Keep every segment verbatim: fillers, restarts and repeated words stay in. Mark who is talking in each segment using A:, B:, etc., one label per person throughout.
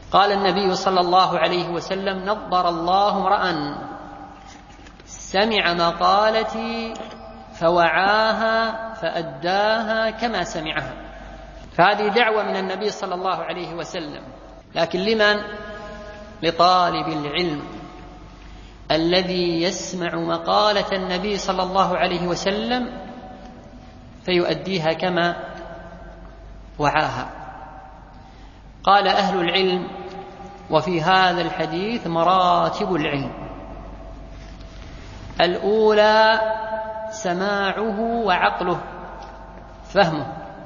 A: قال النبي صلى الله عليه وسلم: نضر الله امرأ سمع مقالتي فوعاها فأداها كما سمعها. فهذه دعوة من النبي صلى الله عليه وسلم، لكن لمن؟ لطالب العلم الذي يسمع مقالة النبي صلى الله عليه وسلم فيؤديها كما وعاها. قال أهل العلم: وفي هذا الحديث مراتب العلم: الأولى سماعه وعقله فهمه،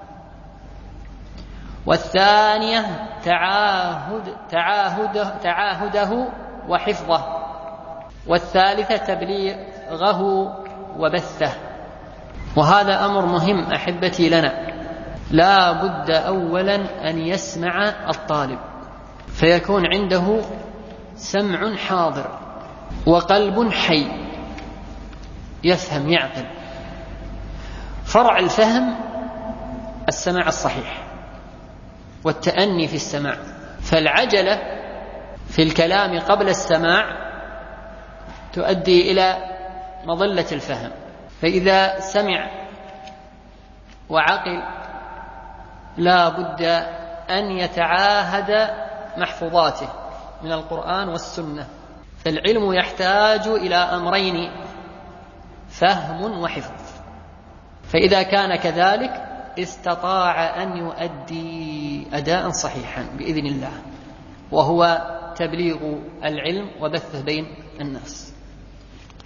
A: والثانية تعاهد تعاهده, تعاهده وحفظه، والثالثة تبليغه وبثه. وهذا أمر مهم أحبتي لنا، لا بد أولا أن يسمع الطالب فيكون عنده سمع حاضر وقلب حي يفهم يعقل. فرع الفهم السماع الصحيح والتأني في السماع، فالعجلة في الكلام قبل السماع تؤدي إلى مضلة الفهم. فإذا سمع وعقل لا بد أن يتعاهد محفوظاته من القرآن والسنة. فالعلم يحتاج إلى أمرين: فهم وحفظ. فإذا كان كذلك استطاع أن يؤدي أداء صحيحا بإذن الله، وهو تبليغ العلم وبثه بين الناس.